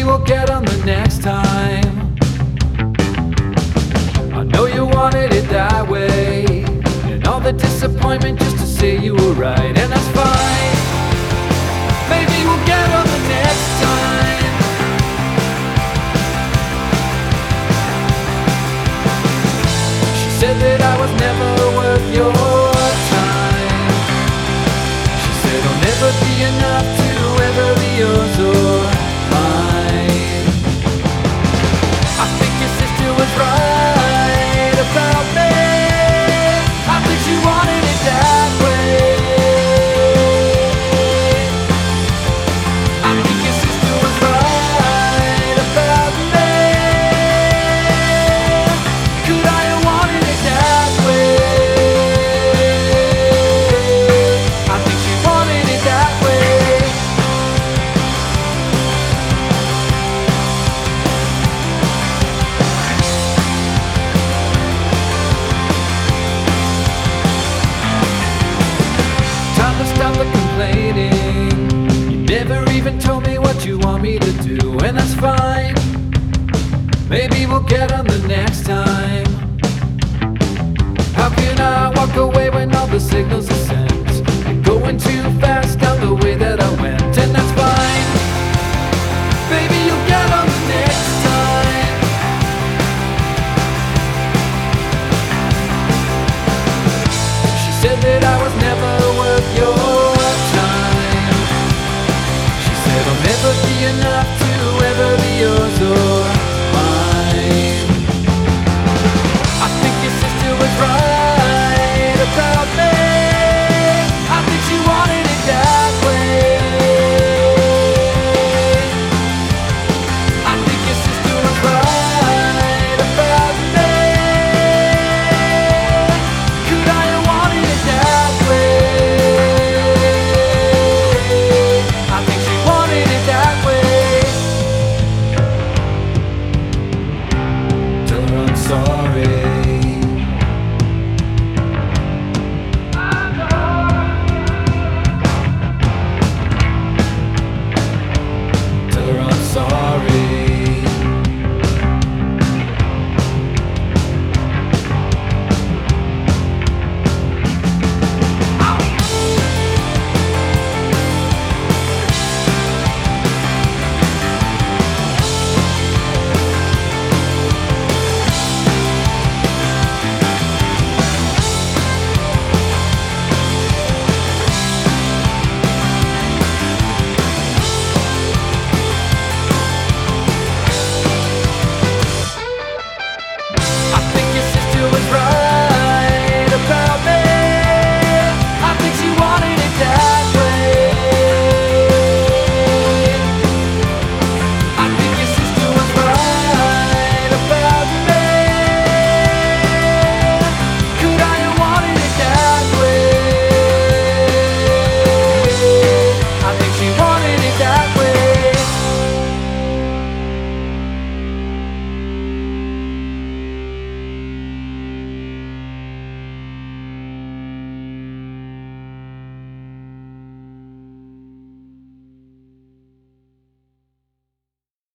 we'll get on the next time. I know you wanted it that way, and all the disappointment just to say you were right, and that's fine. Maybe we'll get on the next time. She said that I was never worth your time. She said I'll never be enough to ever be yours or mine. I think your sister was right about me. I think she wanted it that way. I think your sister was right about me. Could I have wanted it that way? I think she wanted it that way. Time to stop the complaining. You never even told me what you want me to do, and that's fine. Maybe we'll get on the next time. How can I walk away when all the signals are